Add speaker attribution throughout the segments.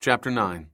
Speaker 1: Chapter 9.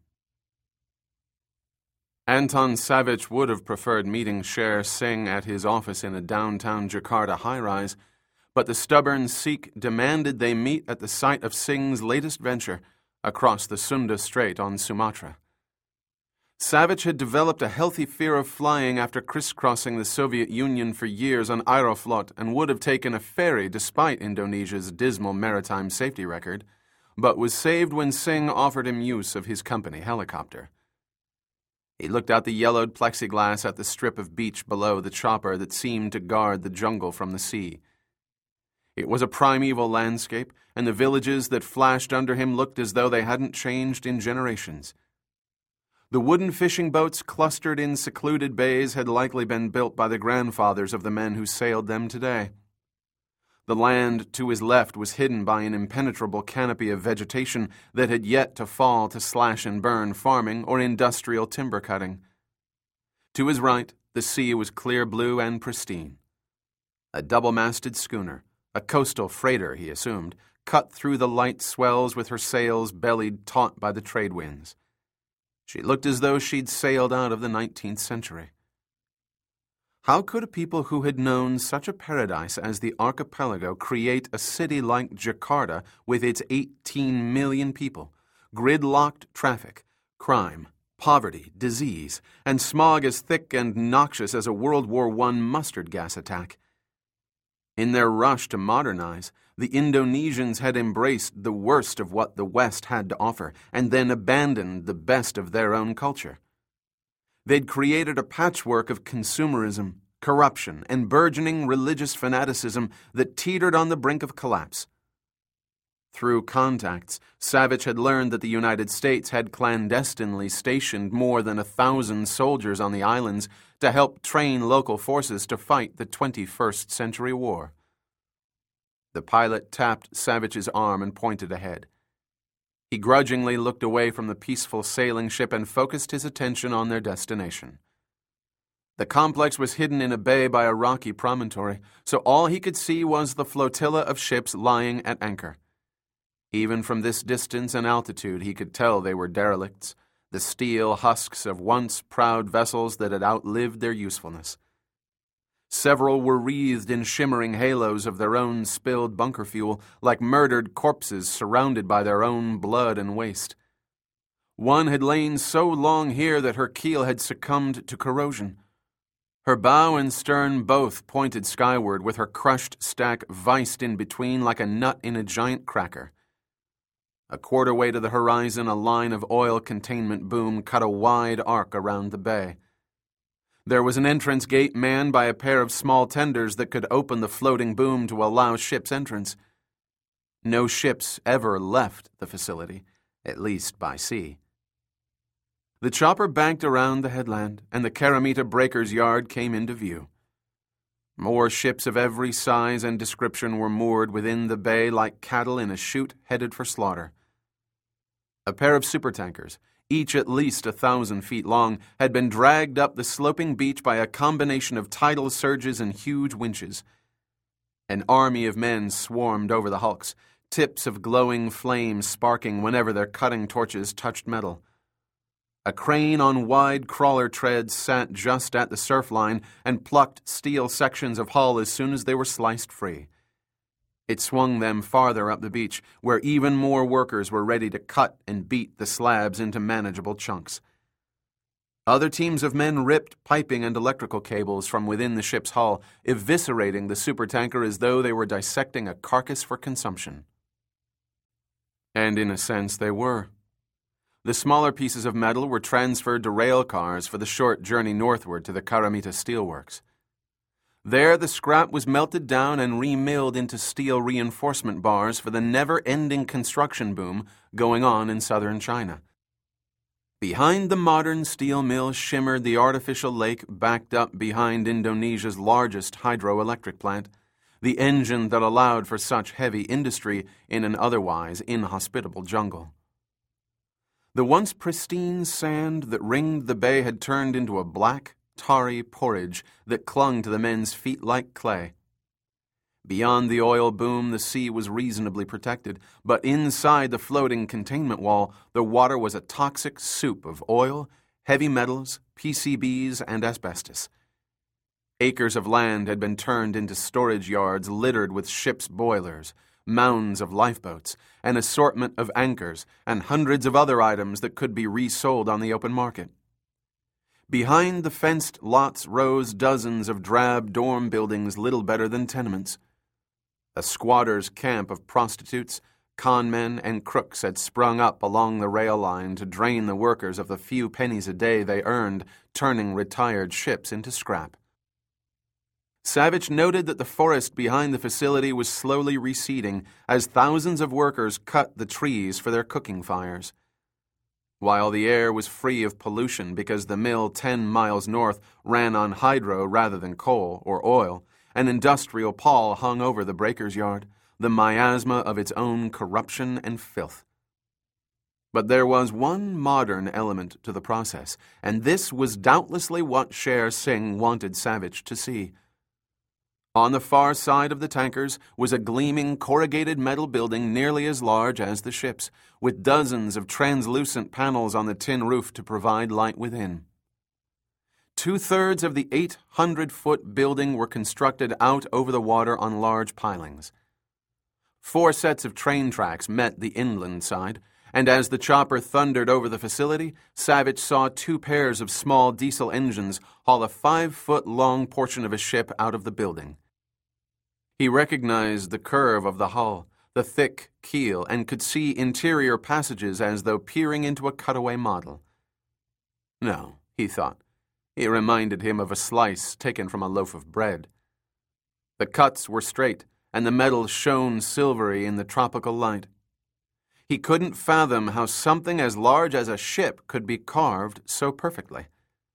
Speaker 1: Anton Savich would have preferred meeting Sher Singh at his office in a downtown Jakarta high-rise, but the stubborn Sikh demanded they meet at the site of Singh's latest venture, across the Sunda Strait on Sumatra. Savich had developed a healthy fear of flying after crisscrossing the Soviet Union for years on Aeroflot and would have taken a ferry despite Indonesia's dismal maritime safety record, but was saved when Singh offered him use of his company helicopter. He looked out the yellowed plexiglass at the strip of beach below the chopper that seemed to guard the jungle from the sea. It was a primeval landscape, and the villages that flashed under him looked as though they hadn't changed in generations. The wooden fishing boats clustered in secluded bays had likely been built by the grandfathers of the men who sailed them today. The land to his left was hidden by an impenetrable canopy of vegetation that had yet to fall to slash-and-burn farming or industrial timber cutting. To his right, the sea was clear blue and pristine. A double-masted schooner, a coastal freighter, he assumed, cut through the light swells with her sails bellied taut by the trade winds. She looked as though she'd sailed out of the 19th century. How could a people who had known such a paradise as the archipelago create a city like Jakarta with its 18 million people, gridlocked traffic, crime, poverty, disease, and smog as thick and noxious as a World War I mustard gas attack? In their rush to modernize, the Indonesians had embraced the worst of what the West had to offer and then abandoned the best of their own culture. They'd created a patchwork of consumerism, corruption, and burgeoning religious fanaticism that teetered on the brink of collapse. Through contacts, Savich had learned that the United States had clandestinely stationed more than 1,000 soldiers on the islands to help train local forces to fight the 21st century war. The pilot tapped Savich's arm and pointed ahead. He grudgingly looked away from the peaceful sailing ship and focused his attention on their destination. The complex was hidden in a bay by a rocky promontory, so all he could see was the flotilla of ships lying at anchor. Even from this distance and altitude, he could tell they were derelicts, the steel husks of once proud vessels that had outlived their usefulness. Several were wreathed in shimmering halos of their own spilled bunker fuel, like murdered corpses surrounded by their own blood and waste. One had lain so long here that her keel had succumbed to corrosion. Her bow and stern both pointed skyward, with her crushed stack viced in between like a nut in a giant cracker. A quarter way to the horizon, a line of oil containment boom cut a wide arc around the bay. There was an entrance gate manned by a pair of small tenders that could open the floating boom to allow ships entrance. No ships ever left the facility, at least by sea. The chopper banked around the headland, and the Karamita breaker's yard came into view. More ships of every size and description were moored within the bay like cattle in a chute headed for slaughter. A pair of supertankers, each at least 1,000 feet long, had been dragged up the sloping beach by a combination of tidal surges and huge winches. An army of men swarmed over the hulks, tips of glowing flame sparking whenever their cutting torches touched metal. A crane on wide crawler treads sat just at the surf line and plucked steel sections of hull as soon as they were sliced free. It swung them farther up the beach, where even more workers were ready to cut and beat the slabs into manageable chunks. Other teams of men ripped piping and electrical cables from within the ship's hull, eviscerating the supertanker as though they were dissecting a carcass for consumption. And in a sense they were. The smaller pieces of metal were transferred to rail cars for the short journey northward to the Karamita steelworks. There the scrap was melted down and remilled into steel reinforcement bars for the never-ending construction boom going on in southern China. Behind the modern steel mill shimmered the artificial lake backed up behind Indonesia's largest hydroelectric plant, the engine that allowed for such heavy industry in an otherwise inhospitable jungle. The once pristine sand that ringed the bay had turned into a black, tarry porridge that clung to the men's feet like clay. Beyond the oil boom, the sea was reasonably protected, but inside the floating containment wall, the water was a toxic soup of oil, heavy metals, PCBs, and asbestos. Acres of land had been turned into storage yards littered with ships' boilers, mounds of lifeboats, an assortment of anchors, and hundreds of other items that could be resold on the open market. Behind the fenced lots rose dozens of drab dorm buildings little better than tenements. A squatter's camp of prostitutes, conmen, and crooks had sprung up along the rail line to drain the workers of the few pennies a day they earned, turning retired ships into scrap. Savage noted that the forest behind the facility was slowly receding as thousands of workers cut the trees for their cooking fires. While the air was free of pollution because the mill 10 miles north ran on hydro rather than coal or oil, an industrial pall hung over the breaker's yard, the miasma of its own corruption and filth. But there was one modern element to the process, and this was doubtlessly what Sher Singh wanted Savage to see. On the far side of the tankers was a gleaming corrugated metal building nearly as large as the ships, with dozens of translucent panels on the tin roof to provide light within. 2/3 of the 800-foot building were constructed out over the water on large pilings. 4 sets of train tracks met the inland side, and as the chopper thundered over the facility, Savage saw 2 pairs of small diesel engines haul a 5-foot-long portion of a ship out of the building. He recognized the curve of the hull, the thick keel, and could see interior passages as though peering into a cutaway model. No, he thought. It reminded him of a slice taken from a loaf of bread. The cuts were straight, and the metal shone silvery in the tropical light. He couldn't fathom how something as large as a ship could be carved so perfectly.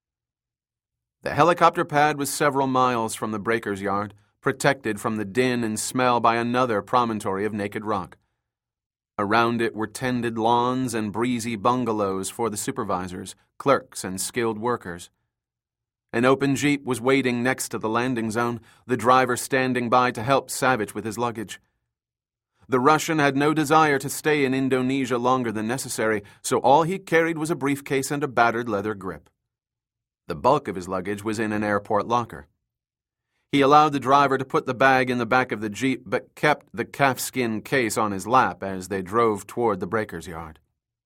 Speaker 1: The helicopter pad was several miles from the breaker's yard, protected from the din and smell by another promontory of naked rock. Around it were tended lawns and breezy bungalows for the supervisors, clerks, and skilled workers. An open jeep was waiting next to the landing zone, the driver standing by to help Savage with his luggage. The Russian had no desire to stay in Indonesia longer than necessary, so all he carried was a briefcase and a battered leather grip. The bulk of his luggage was in an airport locker. He allowed the driver to put the bag in the back of the jeep, but kept the calfskin case on his lap as they drove toward the breaker's yard.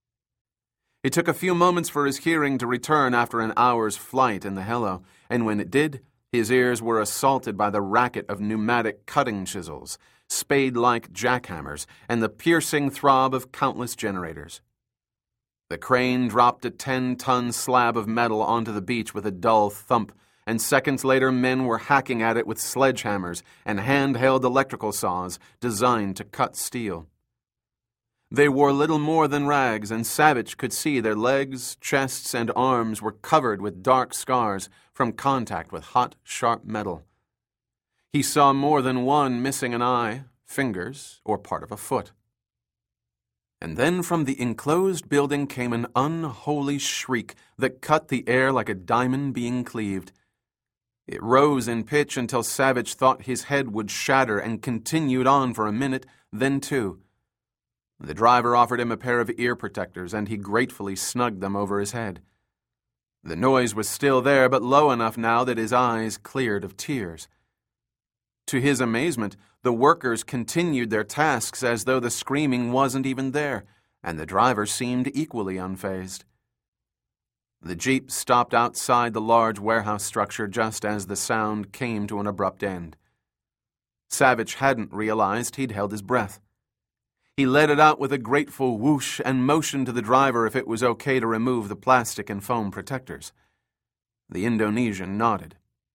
Speaker 1: It took a few moments for his hearing to return after an hour's flight in the helo, and when it did, his ears were assaulted by the racket of pneumatic cutting chisels, spade-like jackhammers, and the piercing throb of countless generators. The crane dropped a 10-ton slab of metal onto the beach with a dull thump, and seconds later men were hacking at it with sledgehammers and handheld electrical saws designed to cut steel. They wore little more than rags, and Savage could see their legs, chests, and arms were covered with dark scars from contact with hot, sharp metal. He saw more than one missing an eye, fingers, or part of a foot. And then from the enclosed building came an unholy shriek that cut the air like a diamond being cleaved. It rose in pitch until Savage thought his head would shatter and continued on for a minute, then 2. The driver offered him a pair of ear protectors, and he gratefully snugged them over his head. The noise was still there, but low enough now that his eyes cleared of tears. To his amazement, the workers continued their tasks as though the screaming wasn't even there, and the driver seemed equally unfazed. The jeep stopped outside the large warehouse structure just as the sound came to an abrupt end. Savage hadn't realized he'd held his breath. He let it out with a grateful whoosh and motioned to the driver if it was okay to remove the plastic and foam protectors. The Indonesian nodded.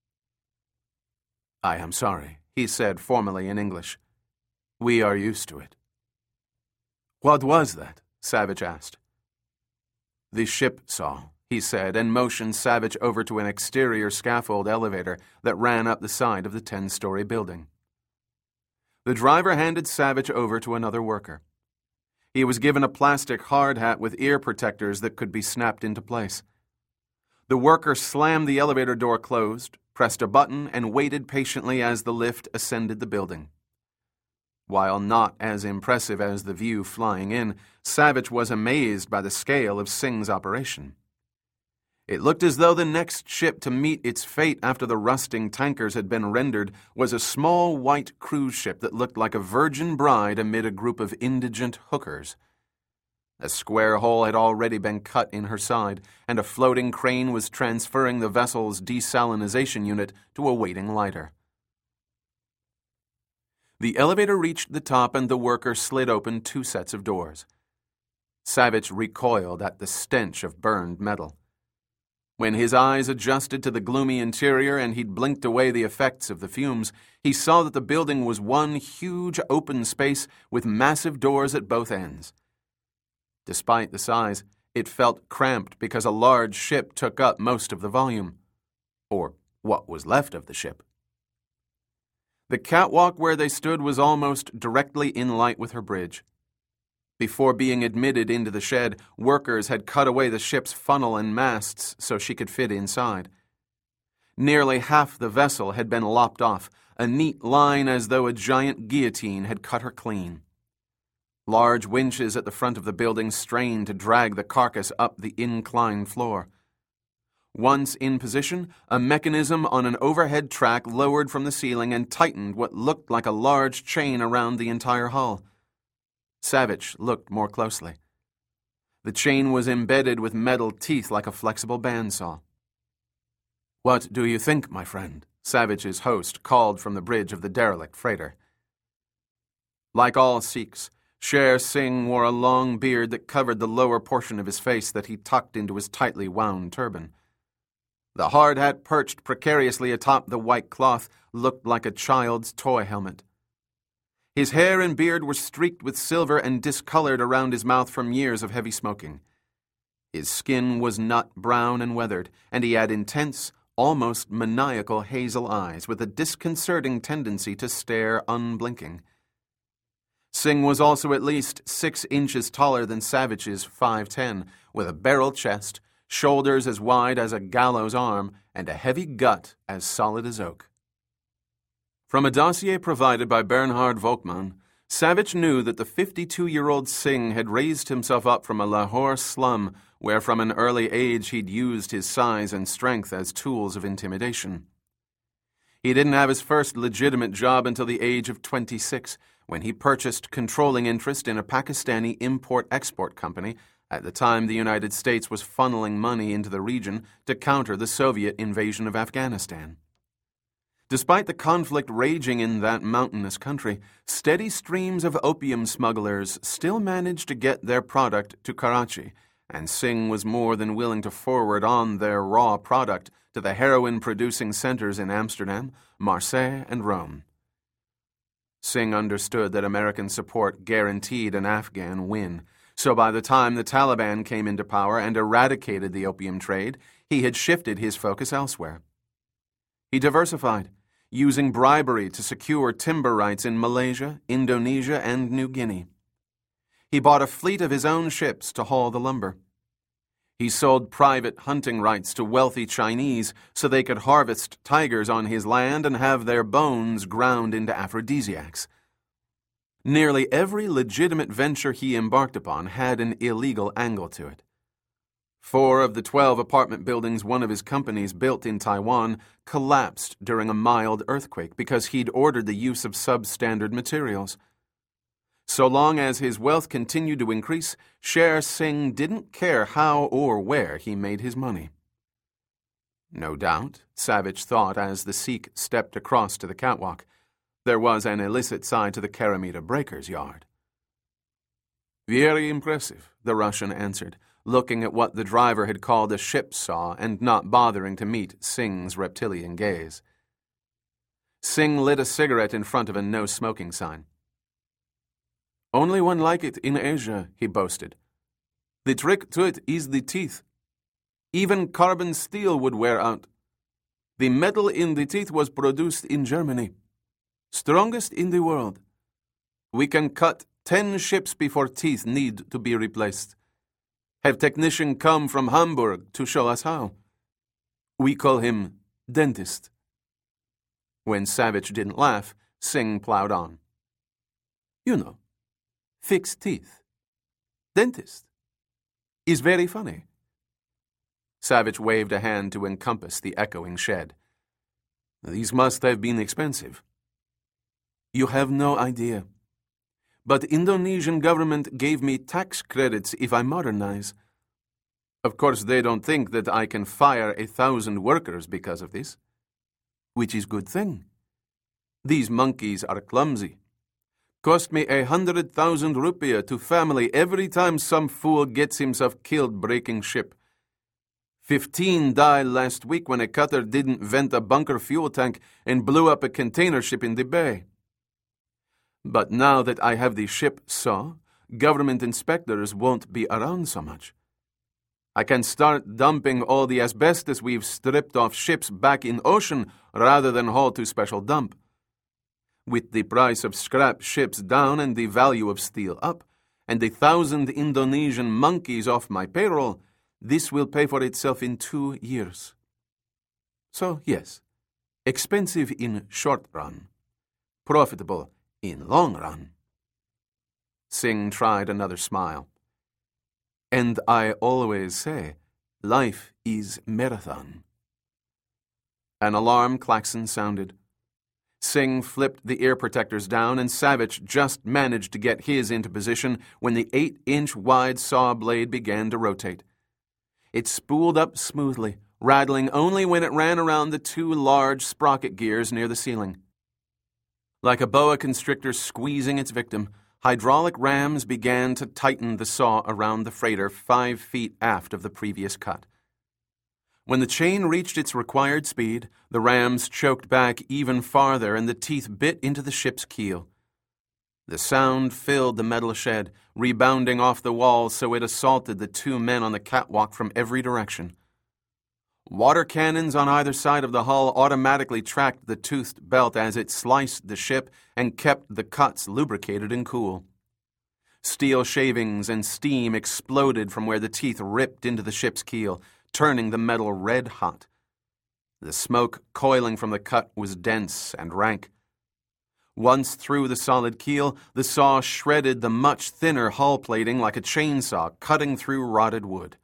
Speaker 1: "I am sorry," he said formally in English. "We are used to it." "What was that?" Savage asked. "The ship saw," he said, and motioned Savage over to an exterior scaffold elevator that ran up the side of the 10-story building. The driver handed Savage over to another worker. He was given a plastic hard hat with ear protectors that could be snapped into place. The worker slammed the elevator door closed, pressed a button, and waited patiently as the lift ascended the building. While not as impressive as the view flying in, Savage was amazed by the scale of Singh's operation. It looked as though the next ship to meet its fate after the rusting tankers had been rendered was a small white cruise ship that looked like a virgin bride amid a group of indigent hookers. A square hole had already been cut in her side, and a floating crane was transferring the vessel's desalinization unit to a waiting lighter. The elevator reached the top and the worker slid open 2 sets of doors. Savage recoiled at the stench of burned metal. When his eyes adjusted to the gloomy interior and he'd blinked away the effects of the fumes, he saw that the building was one huge open space with massive doors at both ends. Despite the size, it felt cramped because a large ship took up most of the volume, or what was left of the ship. The catwalk where they stood was almost directly in light with her bridge. Before being admitted into the shed, workers had cut away the ship's funnel and masts so she could fit inside. Nearly half the vessel had been lopped off, a neat line as though a giant guillotine had cut her clean. Large winches at the front of the building strained to drag the carcass up the inclined floor. Once in position, a mechanism on an overhead track lowered from the ceiling and tightened what looked like a large chain around the entire hull. Savage looked more closely. The chain was embedded with metal teeth like a flexible bandsaw. "What do you think, my friend?" Savage's host called from the bridge of the derelict freighter. Like all Sikhs, Sher Singh wore a long beard that covered the lower portion of his face that he tucked into his tightly wound turban. The hard hat perched precariously atop the white cloth looked like a child's toy helmet. His hair and beard were streaked with silver and discolored around his mouth from years of heavy smoking. His skin was nut brown and weathered, and he had intense, almost maniacal hazel eyes with a disconcerting tendency to stare unblinking. Singh was also at least 6 inches taller than Savage's 5'10", with a barrel chest, shoulders as wide as a gallows arm, and a heavy gut as solid as oak. From a dossier provided by Bernhard Volkmann, Savage knew that the 52-year-old Singh had raised himself up from a Lahore slum where from an early age he'd used his size and strength as tools of intimidation. He didn't have his first legitimate job until the age of 26, when he purchased controlling interest in a Pakistani import-export company at the time the United States was funneling money into the region to counter the Soviet invasion of Afghanistan. Despite the conflict raging in that mountainous country, steady streams of opium smugglers still managed to get their product to Karachi, and Singh was more than willing to forward on their raw product to the heroin-producing centers in Amsterdam, Marseille, and Rome. Singh understood that American support guaranteed an Afghan win, so by the time the Taliban came into power and eradicated the opium trade, he had shifted his focus elsewhere. He diversified, using bribery to secure timber rights in Malaysia, Indonesia, and New Guinea. He bought a fleet of his own ships to haul the lumber. He sold private hunting rights to wealthy Chinese so they could harvest tigers on his land and have their bones ground into aphrodisiacs. Nearly every legitimate venture he embarked upon had an illegal angle to it. 4 of the 12 apartment buildings one of his companies built in Taiwan collapsed during a mild earthquake because he'd ordered the use of substandard materials. So long as his wealth continued to increase, Sher Singh didn't care how or where he made his money. No doubt, Savage thought as the Sikh stepped across to the catwalk, there was an illicit side to the Karamita breaker's yard. "Very impressive," the Russian answered, looking at what the driver had called a ship saw and not bothering to meet Singh's reptilian gaze. Singh lit a cigarette in front of a no-smoking sign. "Only one like it in Asia," he boasted. "The trick to it is the teeth. Even carbon steel would wear out. The metal in the teeth was produced in Germany. Strongest in the world. We can cut 10 ships before teeth need to be replaced. Have technician come from Hamburg to show us how. We call him dentist." When Savage didn't laugh, Singh plowed on. You know, fix teeth. Dentist. Is very funny. Savage waved a hand to encompass the echoing shed. These must have been expensive. You have no idea. But Indonesian government gave me tax credits if I modernize. Of course, they don't think that I can fire 1,000 workers because of this. Which is good thing. These monkeys are clumsy. Cost me 100,000 rupiah to family every time some fool gets himself killed breaking ship. 15 died last week when a cutter didn't vent a bunker fuel tank and blew up a container ship in the bay. But now that I have the ship saw, government inspectors won't be around so much. I can start dumping all the asbestos we've stripped off ships back in ocean rather than haul to special dump. With the price of scrap ships down and the value of steel up, and 1,000 Indonesian monkeys off my payroll, this will pay for itself in 2 years. So, yes, expensive in short run, profitable in long run. Singh tried another smile. And I always say, life is marathon. An alarm klaxon sounded. Singh flipped the ear protectors down, and Savage just managed to get his into position when the 8-inch wide saw blade began to rotate. It spooled up smoothly, rattling only when it ran around the 2 large sprocket gears near the ceiling. Like a boa constrictor squeezing its victim, hydraulic rams began to tighten the saw around the freighter 5 feet aft of the previous cut. When the chain reached its required speed, the rams choked back even farther and the teeth bit into the ship's keel. The sound filled the metal shed, rebounding off the walls so it assaulted the 2 men on the catwalk from every direction. Water cannons on either side of the hull automatically tracked the toothed belt as it sliced the ship and kept the cuts lubricated and cool. Steel shavings and steam exploded from where the teeth ripped into the ship's keel, turning the metal red hot. The smoke coiling from the cut was dense and rank. Once through the solid keel, the saw shredded the much thinner hull plating like a chainsaw cutting through rotted wood.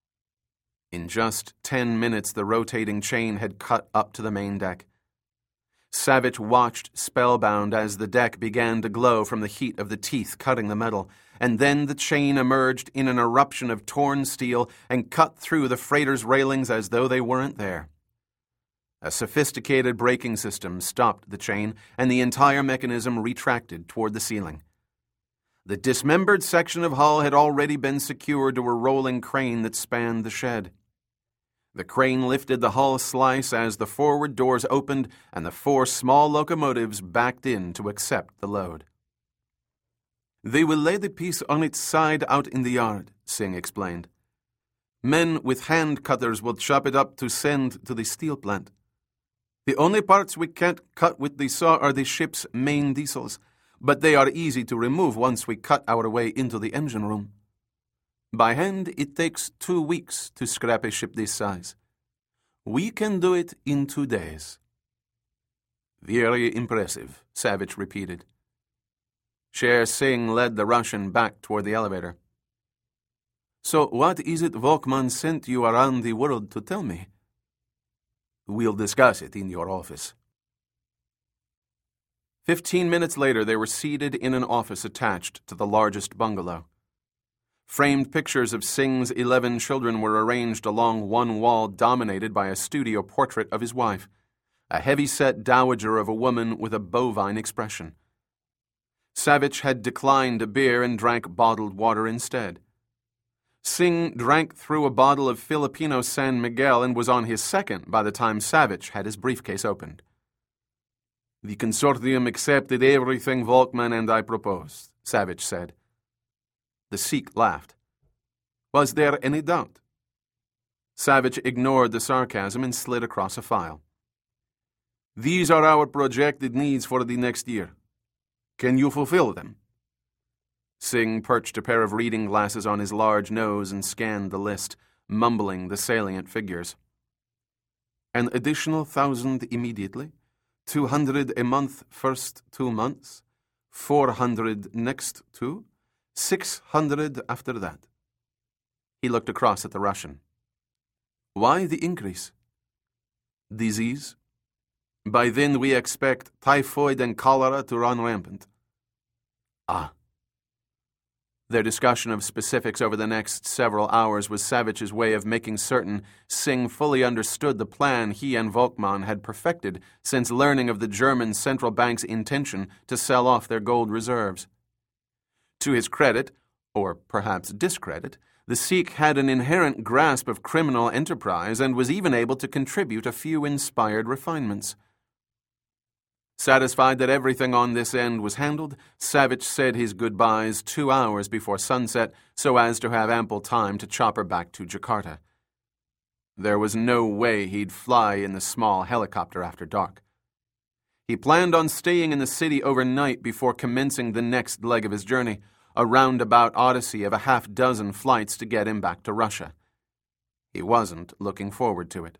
Speaker 1: In just 10 minutes, the rotating chain had cut up to the main deck. Savage watched spellbound as the deck began to glow from the heat of the teeth cutting the metal, and then the chain emerged in an eruption of torn steel and cut through the freighter's railings as though they weren't there. A sophisticated braking system stopped the chain, and the entire mechanism retracted toward the ceiling. The dismembered section of hull had already been secured to a rolling crane that spanned the shed. The crane lifted the hull slice as the forward doors opened and the 4 small locomotives backed in to accept the load. They will lay the piece on its side out in the yard, Singh explained. Men with hand cutters will chop it up to send to the steel plant. The only parts we can't cut with the saw are the ship's main diesels, but they are easy to remove once we cut our way into the engine room. By hand, it takes 2 weeks to scrap a ship this size. We can do it in 2 days. Very impressive, Savage repeated. Sher Singh led the Russian back toward the elevator. So what is it Volkmann sent you around the world to tell me? We'll discuss it in your office. 15 minutes later, they were seated in an office attached to the largest bungalow. Framed pictures of Singh's 11 children were arranged along one wall dominated by a studio portrait of his wife, a heavy-set dowager of a woman with a bovine expression. Savage had declined a beer and drank bottled water instead. Singh drank through a bottle of Filipino San Miguel and was on his second by the time Savage had his briefcase opened. The consortium accepted everything Volkmann and I proposed, Savage said. The Sikh laughed. Was there any doubt? Savage ignored the sarcasm and slid across a file. These are our projected needs for the next year. Can you fulfill them? Singh perched a pair of reading glasses on his large nose and scanned the list, mumbling the salient figures. An additional 1,000 immediately, 200 a month first 2 months, 400 next to, 600 after that. He looked across at the Russian. Why the increase? Disease? By then we expect typhoid and cholera to run rampant. Ah. Their discussion of specifics over the next several hours was Savitch's way of making certain Singh fully understood the plan he and Volkmann had perfected since learning of the German central bank's intention to sell off their gold reserves. To his credit, or perhaps discredit, the Sikh had an inherent grasp of criminal enterprise and was even able to contribute a few inspired refinements. Satisfied that everything on this end was handled, Savitch said his goodbyes 2 hours before sunset so as to have ample time to chopper back to Jakarta. There was no way he'd fly in the small helicopter after dark. He planned on staying in the city overnight before commencing the next leg of his journey, a roundabout odyssey of a half-dozen flights to get him back to Russia. He wasn't looking forward to it.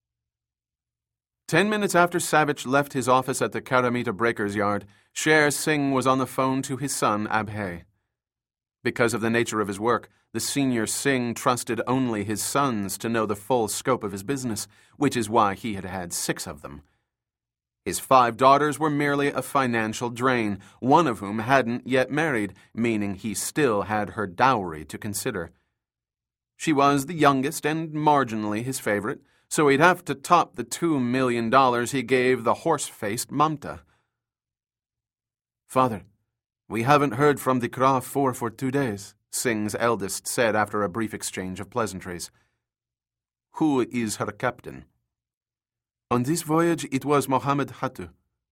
Speaker 1: 10 minutes after Savitch left his office at the Karamita Breakers Yard, Sher Singh was on the phone to his son, Abhay. Because of the nature of his work, the senior Singh trusted only his sons to know the full scope of his business, which is why he had had 6 of them. His 5 daughters were merely a financial drain, one of whom hadn't yet married, meaning he still had her dowry to consider. She was the youngest and marginally his favorite, so he'd have to top the $2 million he gave the horse-faced Mamta. Father, we haven't heard from the Kra 4 for 2 days, Singh's eldest said after a brief exchange of pleasantries. Who is her captain? On this voyage it was Mohammed Hattu.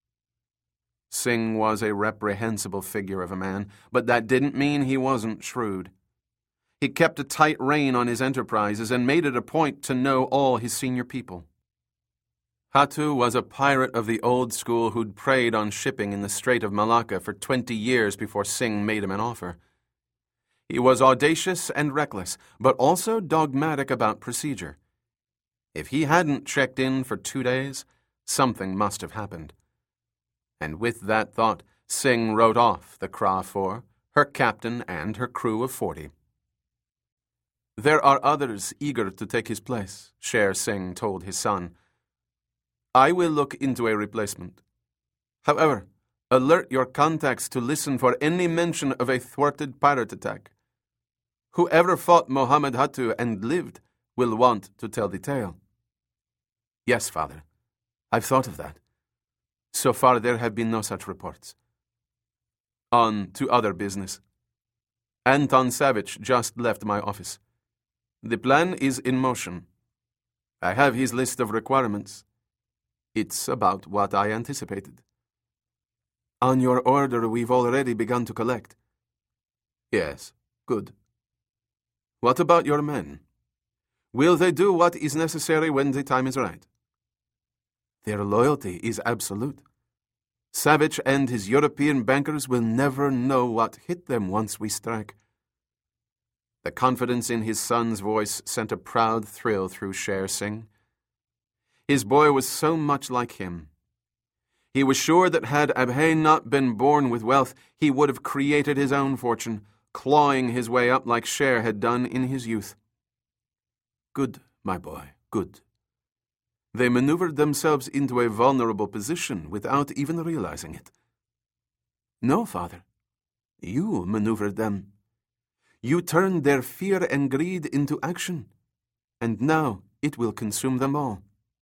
Speaker 1: Singh was a reprehensible figure of a man, but that didn't mean he wasn't shrewd. He kept a tight rein on his enterprises and made it a point to know all his senior people. Hattu was a pirate of the old school who'd preyed on shipping in the Strait of Malacca for 20 years before Singh made him an offer. He was audacious and reckless, but also dogmatic about procedure. If he hadn't checked in for 2 days, something must have happened. And with that thought, Singh wrote off the Kra 4, her captain, and her crew of 40. There are others eager to take his place, Sher Singh told his son. I will look into a replacement. However, alert your contacts to listen for any mention of a thwarted pirate attack. Whoever fought Mohammed Hattu and lived will want to tell the tale. Yes, Father. I've thought of that. So far there have been no such reports. On to other business. Anton Savitch just left my office. The plan is in motion. I have his list of requirements. It's about what I anticipated. On your order, we've already begun to collect. Yes, good. What about your men? Will they do what is necessary when the time is right? Their loyalty is absolute. Savitch and his European bankers will never know what hit them once we strike. The confidence in his son's voice sent a proud thrill through Sher Singh. His boy was so much like him. He was sure that had Abhay not been born with wealth, he would have created his own fortune, clawing his way up like Sher had done in his youth. Good, my boy, good. They maneuvered themselves into a vulnerable position without even realizing it. No, Father. You maneuvered them. You turned their fear and greed into action, and now it will consume them all.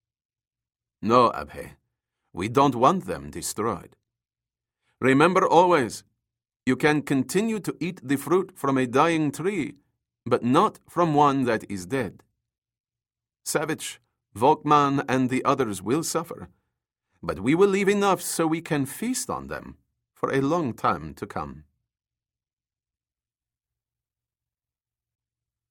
Speaker 1: No, Abhay, we don't want them destroyed. Remember always, you can continue to eat the fruit from a dying tree, but not from one that is dead. Savitch, Volkmann, and the others will suffer, but we will leave enough so we can feast on them for a long time to come.